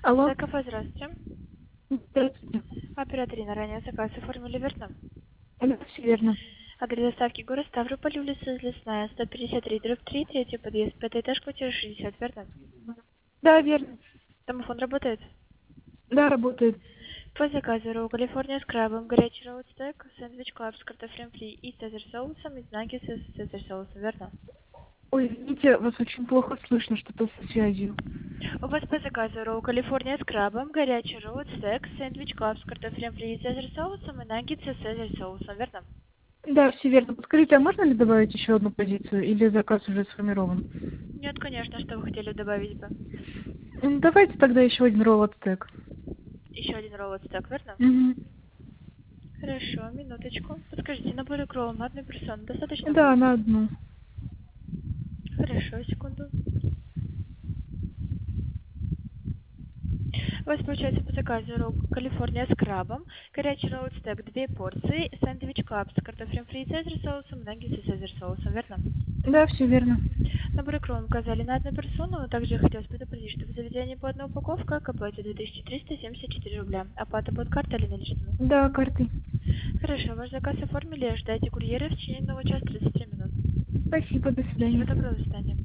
Алло. Да, кафе, здравствуйте. Здравствуйте. Оператор на ранее заказ оформили, верно? Да, все верно. Адрес доставки город Ставрополь, улица Лесная, 153/3, третий подъезд, пятый этаж, квартира 60, верно? Да, верно. Домофон работает? Да, работает. По заказу ролл Калифорния с крабом, горячий ролл стейк, сэндвич клаб с картофелем фри и цезарь соусом, и наггетсы с цезарь соусом, верно? Ой, извините, вас очень плохо слышно, что-то со связью. У вас по заказу ролл Калифорния с крабом, горячий ролл стейк, сэндвич клаб с картофелем фри и цезарь соусом, и наггетсы с цезарь соусом, верно? Да, все верно. Подскажите, а можно ли добавить еще одну позицию или заказ уже сформирован? Нет, конечно, что вы хотели добавить бы? Давайте тогда еще один ролл от стек. Еще один ролл стейк, верно? Угу. Хорошо, минуточку. Подскажите, набор икров на одну персону достаточно Да, будет? на одну. Хорошо, секунду. У вас получается по заказу ролл Калифорния с крабом, горячий ролл стек 2 порции, сэндвич клаб с картофелем фри и цезарь соусом, наггетсы с цезарь соусом, верно? Да, все верно. Набор икров мы указали на одну персону, но также хотелось предупредить, что в заведении по одной упаковка к оплате 2374 рубля. Оплата будет картой или наличными? Да, картой. Хорошо, ваш заказ оформили, ждайте курьера в течение 1 часа 33 минут. Спасибо, до Всего свидания. доброго, до свидания.